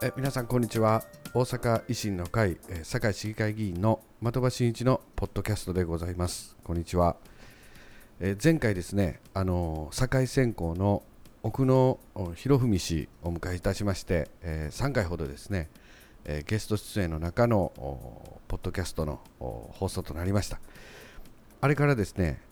皆さんこんにちは。大阪維新の会、堺市議会議員の的場真一のポッドキャストでございます。こんにちは。前回ですね、堺選考の奥野博文氏をお迎えいたしまして、3回ほどですね、ゲスト出演の中のポッドキャストの放送となりました。あれからですね、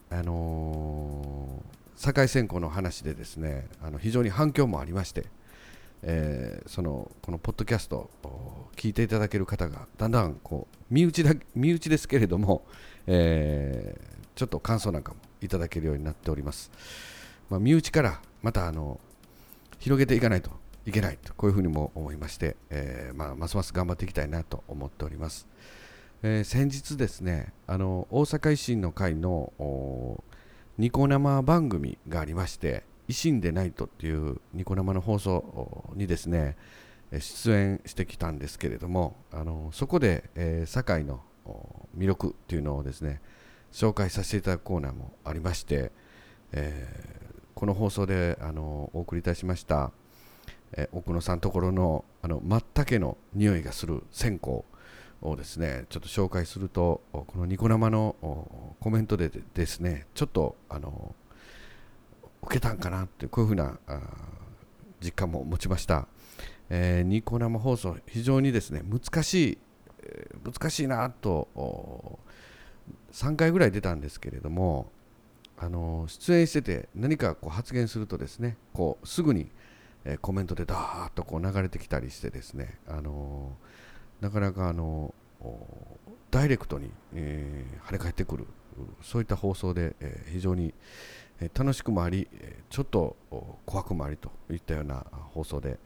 堺選考の話でですね、非常に反響もありまして、このポッドキャストを聞いていただける方がだんだん身内ですけれども、ちょっと感想なんかもいただけるようになっております。身内からまた広げていかないといけないと、こういうふうにも思いまして、ますます頑張っていきたいなと思っております。先日ですね、大阪維新の会のニコ生番組がありまして、維新でないとっていうニコ生の放送にですね出演してきたんですけれども、そこで、堺の魅力っていうのをですね紹介させていただくコーナーもありまして、この放送でお送りいたしました、奥野さんところの松茸の匂いがする線香をですねちょっと紹介すると、このニコ生のコメントでですねちょっと受けたんかなってこういうふうな実感も持ちました。ニコ生放送非常にですね難しいなと3回ぐらい出たんですけれども、出演してて何か発言するとですねすぐにコメントでダーッと流れてきたりしてですね、なかなかダイレクトに、跳ね返ってくる、そういった放送で、非常に楽しくもあり、ちょっと怖くもありといったような放送で、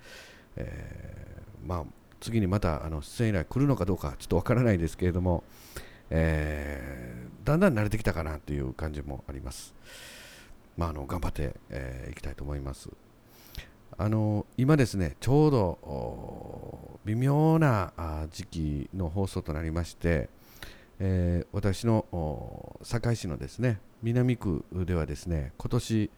次にまた出演依頼来るのかどうかちょっとわからないですけれども、だんだん慣れてきたかなという感じもあります。頑張っていきたいと思います。今ですねちょうど微妙な時期の放送となりまして、私の堺市のですね南区ではですね今年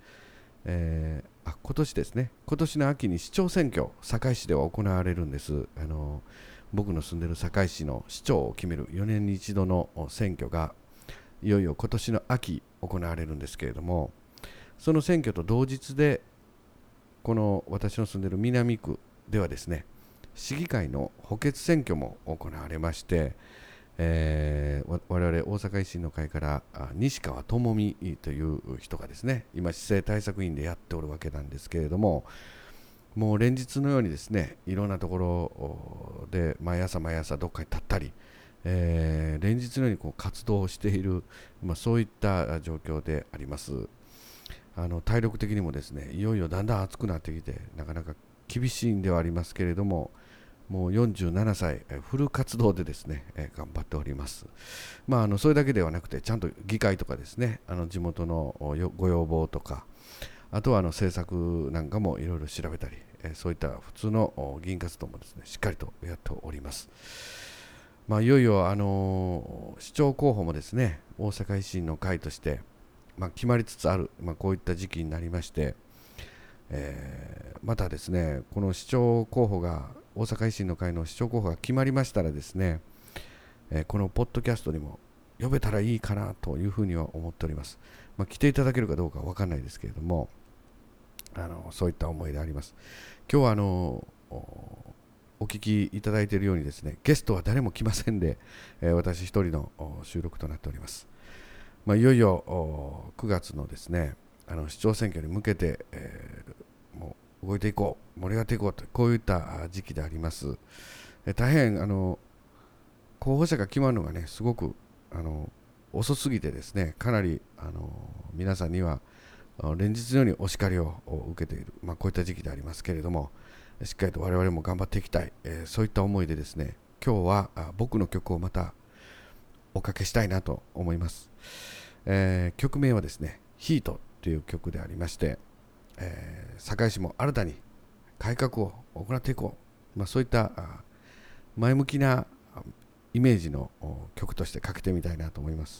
ですね今年の秋に市長選挙堺市では行われるんです。僕の住んでる堺市の市長を決める4年に一度の選挙がいよいよ今年の秋行われるんですけれども、その選挙と同日でこの私の住んでいる南区ではですね市議会の補欠選挙も行われまして、我々大阪維新の会から西川智美という人がですね今市政対策委員でやっておるわけなんですけれども、もう連日のようにですねいろんなところで毎朝どっかに立ったり、連日のように活動をしている、そういった状況であります。体力的にもですねいよいよだんだん暑くなってきてなかなか厳しいんではありますけれども、もう47歳フル活動でですね、頑張っております。それだけではなくてちゃんと議会とかですね地元のご要望とか、あとは政策なんかもいろいろ調べたり、そういった普通の議員活動もですねしっかりとやっております。いよいよ市長候補もですね大阪維新の会として決まりつつある、こういった時期になりまして、またですねこの市長候補が大阪維新の会の市長候補が決まりましたらですね、このポッドキャストにも呼べたらいいかなというふうには思っております。来ていただけるかどうかは分からないですけれども、そういった思いであります。今日はお聞きいただいているようにですねゲストは誰も来ませんで、私一人の収録となっております。いよいよ9月のですね市長選挙に向けて、もう動いていこう盛り上がっていこうとこういった時期であります。大変候補者が決まるのがねすごく遅すぎてですねかなり皆さんには連日のようにお叱りを受けている、こういった時期でありますけれども、しっかりと我々も頑張っていきたい、そういった思いでですね今日は僕の曲をまたおかけしたいなと思います。曲名はですねヒートという曲でありまして、堺市も新たに改革を行っていこう、そういった前向きなイメージの曲としてかけてみたいなと思います。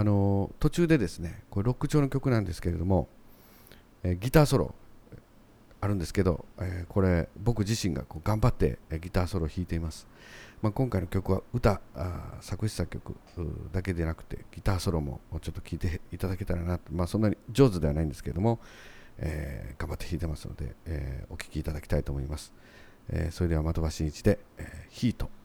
途中でですねこれロック調の曲なんですけれども、ギターソロあるんですけど、これ僕自身がこう頑張ってギターソロを弾いています。今回の曲は作詞作曲だけでなくてギターソロもちょっと聴いていただけたらなと、そんなに上手ではないんですけれども、頑張って弾いてますので、お聴きいただきたいと思います。それでは的場真一で、ヒート。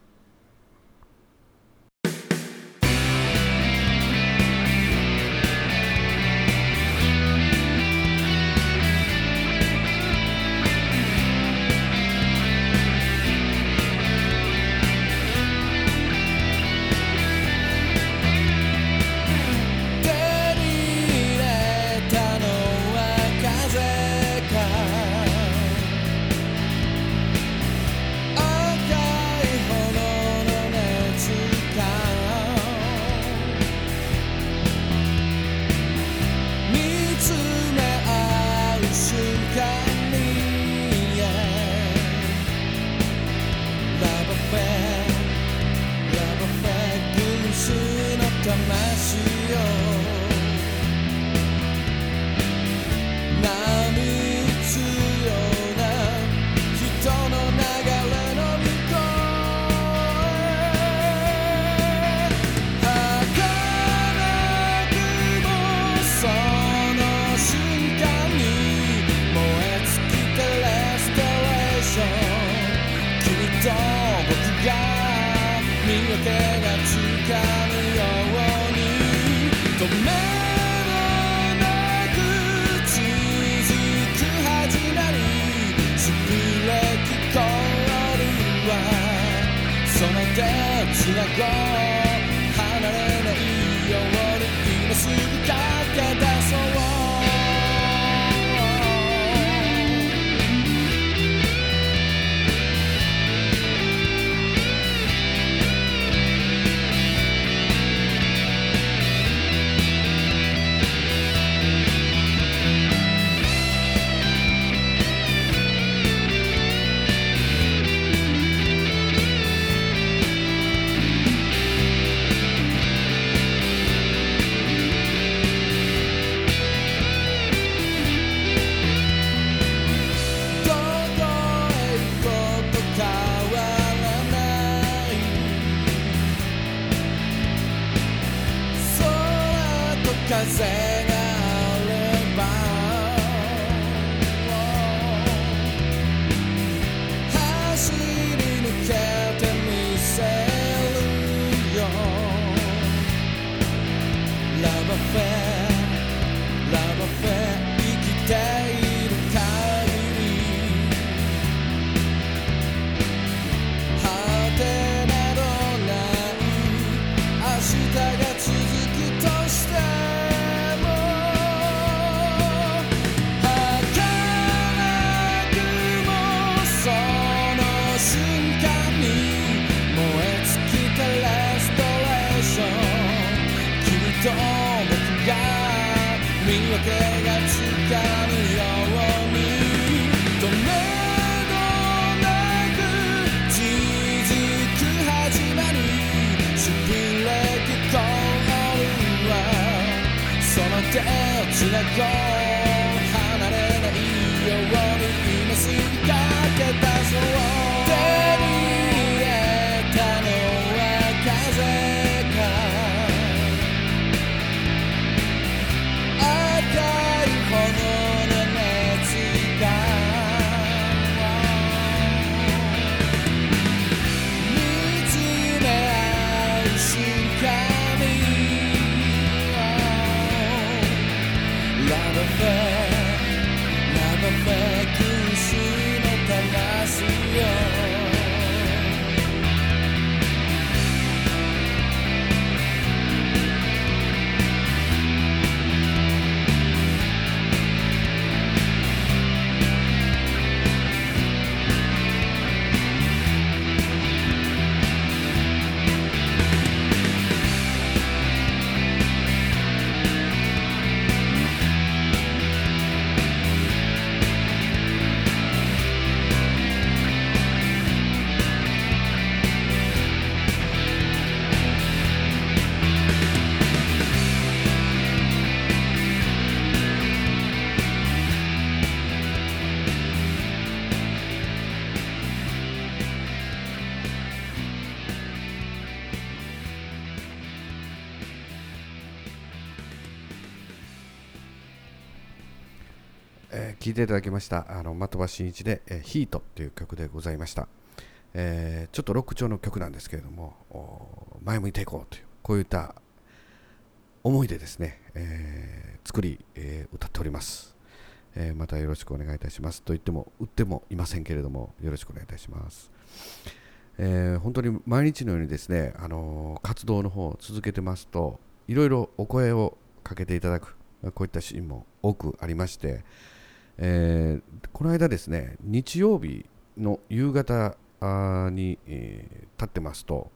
聴いていただきました的場真一で、ヒートという曲でございました。ちょっとロック調の曲なんですけれども、前向いていこうというこういった思いでですね、作り、歌っております。またよろしくお願いいたしますと言っても売ってもいませんけれども、よろしくお願いいたします。本当に毎日のようにですね、活動の方を続けてますと、いろいろお声をかけていただく、こういったシーンも多くありまして、この間ですね、日曜日の夕方に、立ってますと、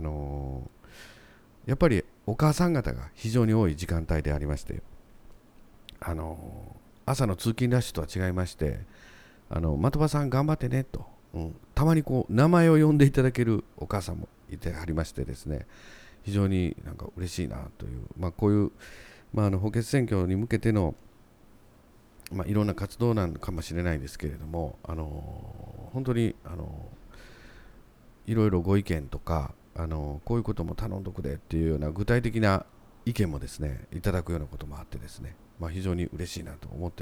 やっぱりお母さん方が非常に多い時間帯でありまして、朝の通勤ラッシュとは違いまして、的場さん頑張ってねと、たまにこう名前を呼んでいただけるお母さんもいてはりましてですね、非常になんか嬉しいなという、こういう、補欠選挙に向けての、いろんな活動なのかもしれないですけれども、本当にいろいろご意見とか、こういうことも頼んどくれっていうような具体的な意見もですねいただくようなこともあってですね、非常に嬉しいなと思って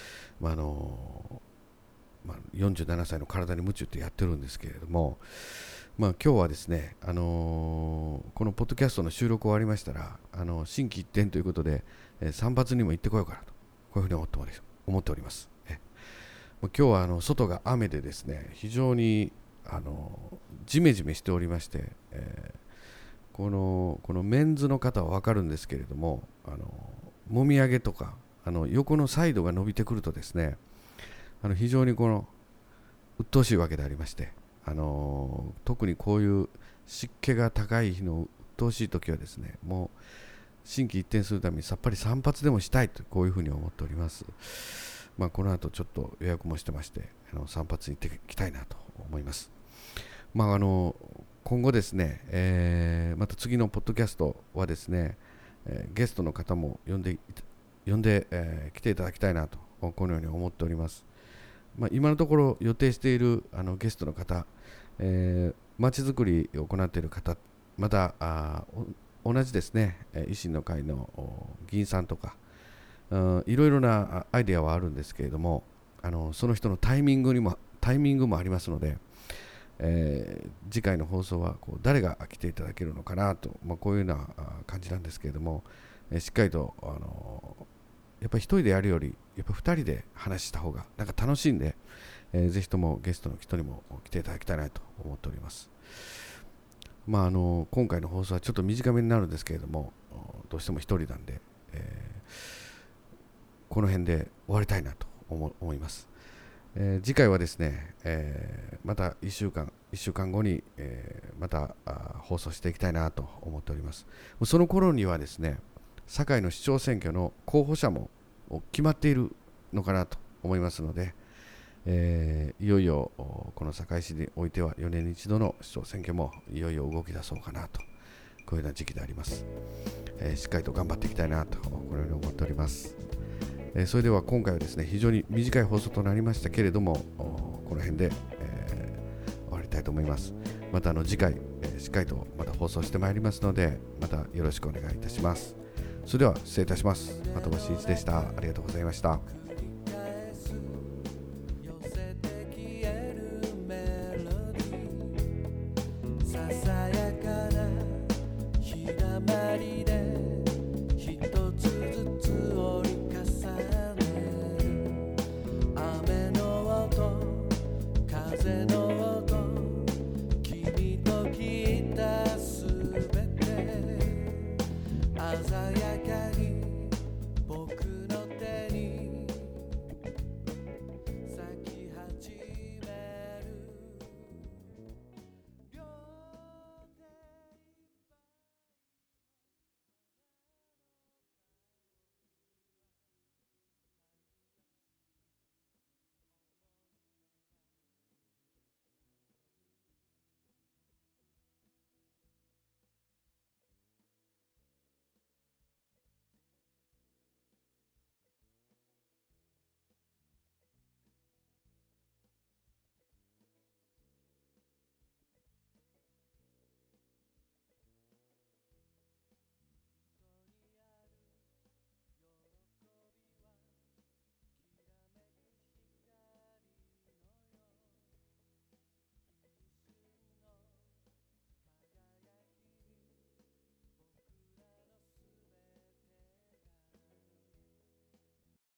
、47歳の体に夢中ってやってるんですけれども、今日はですね、このポッドキャストの収録終わりましたら、心機一転ということで、散髪にも行ってこようかなと、こういうふうに思っております。今日は外が雨でですね、非常にジメジメしておりまして、このメンズの方は分かるんですけれども、もみあげとか横のサイドが伸びてくるとですね、非常に鬱陶しいわけでありまして、特にこういう湿気が高い日の鬱陶しい時はですね、もう心機一転するためにさっぱり散髪でもしたいと、こういうふうに思っております。この後ちょっと予約もしてまして、散髪に行ってきたいなと思います。今後ですね、また次のポッドキャストはですね、ゲストの方も呼んで、来ていただきたいなと、このように思っております。今のところ予定しているゲストの方、まちづくりを行っている方、また同じですね、維新の会の議員さんとか、いろいろなアイデアはあるんですけれども、その人のタイミングもありますので、次回の放送は誰が来ていただけるのかなと、こういうような感じなんですけれども、しっかりとやっぱり一人でやるよりやっぱり二人で話した方がなんか楽しいんで、ぜひともゲストの人にも来ていただきたいなと思っております。今回の放送はちょっと短めになるんですけれども、どうしても一人なんで、この辺で終わりたいなと思います。次回はですね、また1週間後に、また放送していきたいなと思っております。その頃にはですね、堺の市長選挙の候補者も決まっているのかなと思いますので、いよいよこの堺市においては4年に一度の市長選挙もいよいよ動き出そうかなと、こういうような時期であります。しっかりと頑張っていきたいなとこのように思っております。それでは今回はですね、非常に短い放送となりましたけれども、この辺で、終わりたいと思います。また次回、しっかりとまた放送してまいりますので、またよろしくお願いいたします。それでは失礼いたします。的場真一でした。ありがとうございました。